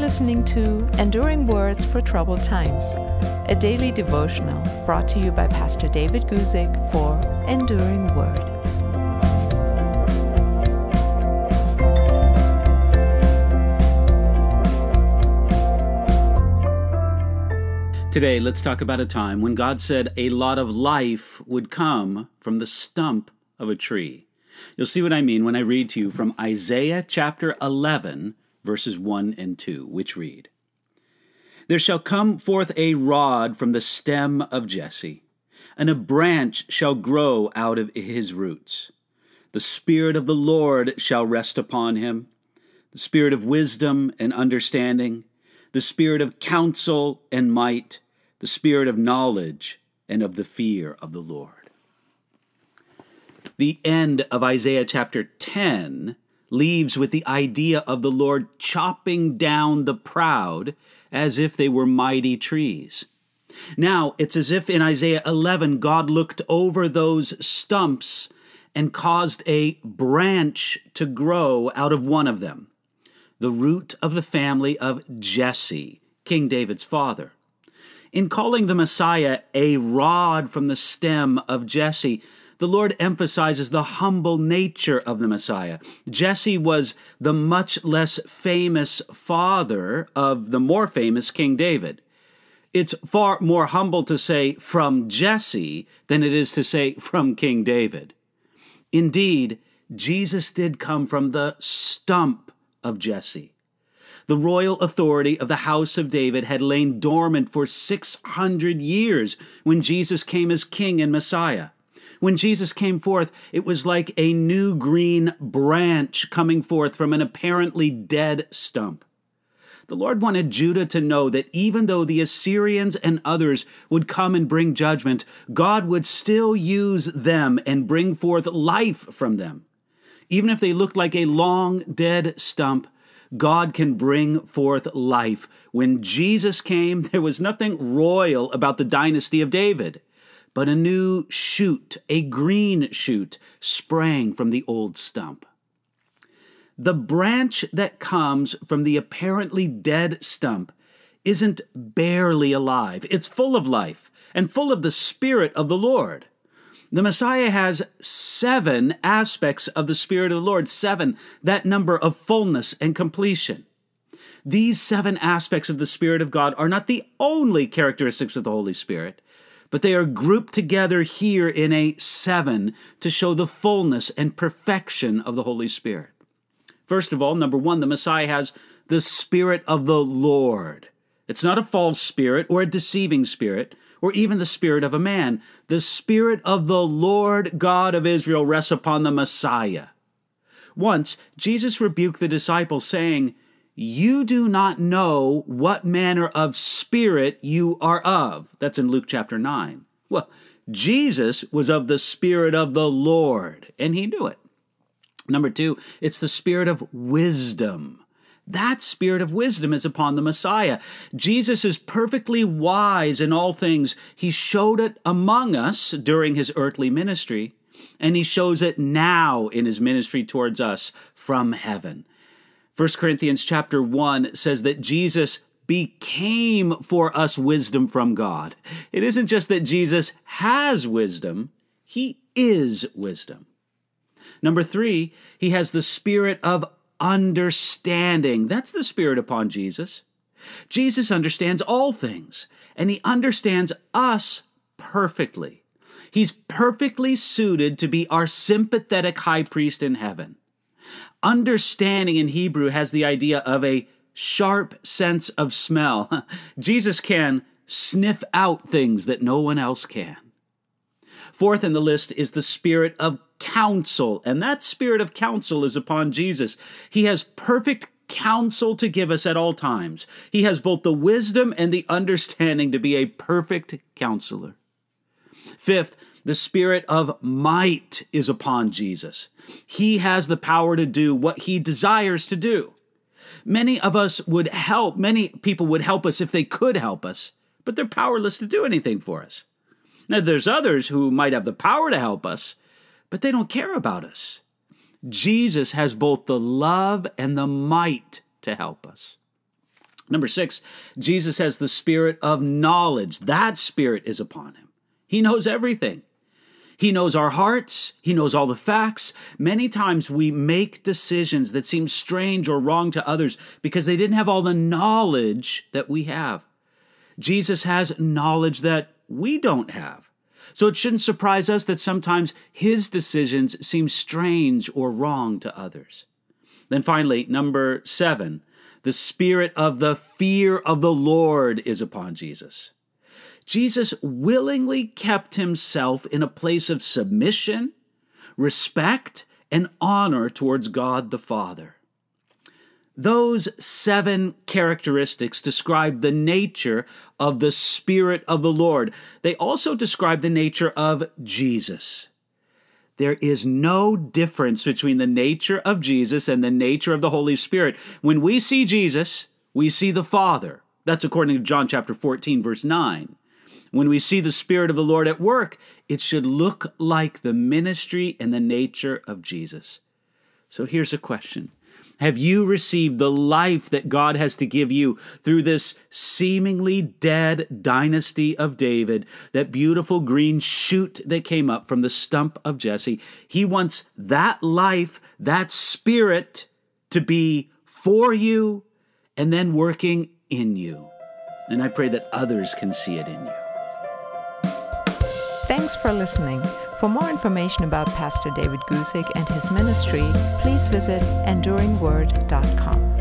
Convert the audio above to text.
listening to Enduring Words for Troubled Times, a daily devotional brought to you by Pastor David Guzik for Enduring Word. Today, let's talk about a time when God said a lot of life would come from the stump of a tree. You'll see what I mean when I read to you from Isaiah chapter 11, verses 1 and 2, which read, "There shall come forth a rod from the stem of Jesse, and a branch shall grow out of his roots. The Spirit of the Lord shall rest upon him, the Spirit of wisdom and understanding, the Spirit of counsel and might, the Spirit of knowledge and of the fear of the Lord." The end of Isaiah chapter 10 leaves with the idea of the Lord chopping down the proud as if they were mighty trees. Now, it's as if in Isaiah 11, God looked over those stumps and caused a branch to grow out of one of them, the root of the family of Jesse, King David's father. In calling the Messiah a rod from the stem of Jesse, the Lord emphasizes the humble nature of the Messiah. Jesse was the much less famous father of the more famous King David. It's far more humble to say from Jesse than it is to say from King David. Indeed, Jesus did come from the stump of Jesse. The royal authority of the house of David had lain dormant for 600 years when Jesus came as King and Messiah. When Jesus came forth, it was like a new green branch coming forth from an apparently dead stump. The Lord wanted Judah to know that even though the Assyrians and others would come and bring judgment, God would still use them and bring forth life from them. Even if they looked like a long, dead stump, God can bring forth life. When Jesus came, there was nothing royal about the dynasty of David, but a new shoot, a green shoot, sprang from the old stump. The branch that comes from the apparently dead stump isn't barely alive. It's full of life and full of the Spirit of the Lord. The Messiah has 7 aspects of the Spirit of the Lord, 7, that number of fullness and completion. These 7 aspects of the Spirit of God are not the only characteristics of the Holy Spirit, but they are grouped together here in a 7 to show the fullness and perfection of the Holy Spirit. First of all, number 1, the Messiah has the Spirit of the Lord. It's not a false spirit or a deceiving spirit or even the spirit of a man. The Spirit of the Lord God of Israel rests upon the Messiah. Once, Jesus rebuked the disciples, saying, "You do not know what manner of spirit you are of." That's in Luke chapter 9. Well, Jesus was of the Spirit of the Lord, and he knew it. Number 2, it's the Spirit of wisdom. That Spirit of wisdom is upon the Messiah. Jesus is perfectly wise in all things. He showed it among us during his earthly ministry, and he shows it now in his ministry towards us from heaven. 1 Corinthians chapter 1 says that Jesus became for us wisdom from God. It isn't just that Jesus has wisdom, he is wisdom. Number 3, he has the Spirit of understanding. That's the Spirit upon Jesus. Jesus understands all things, and he understands us perfectly. He's perfectly suited to be our sympathetic high priest in heaven. Understanding in Hebrew has the idea of a sharp sense of smell. Jesus can sniff out things that no one else can. Fourth in the list is the Spirit of counsel, and that Spirit of counsel is upon Jesus. He has perfect counsel to give us at all times. He has both the wisdom and the understanding to be a perfect counselor. Fifth, the Spirit of might is upon Jesus. He has the power to do what he desires to do. Many people would help us if they could help us, but they're powerless to do anything for us. Now, there's others who might have the power to help us, but they don't care about us. Jesus has both the love and the might to help us. Number 6, Jesus has the spirit of knowledge. That spirit is upon him. He knows everything. He knows our hearts. He knows all the facts. Many times we make decisions that seem strange or wrong to others because they didn't have all the knowledge that we have. Jesus has knowledge that we don't have. So it shouldn't surprise us that sometimes his decisions seem strange or wrong to others. Then finally, number 7, the spirit of the fear of the Lord is upon Jesus. Jesus willingly kept himself in a place of submission, respect, and honor towards God the Father. Those 7 characteristics describe the nature of the Spirit of the Lord. They also describe the nature of Jesus. There is no difference between the nature of Jesus and the nature of the Holy Spirit. When we see Jesus, we see the Father. That's according to John chapter 14, verse 9. When we see the Spirit of the Lord at work, it should look like the ministry and the nature of Jesus. So here's a question. Have you received the life that God has to give you through this seemingly dead dynasty of David, that beautiful green shoot that came up from the stump of Jesse? He wants that life, that spirit, to be for you and then working in you. And I pray that others can see it in you. Thanks for listening. For more information about Pastor David Guzik and his ministry, please visit enduringword.com.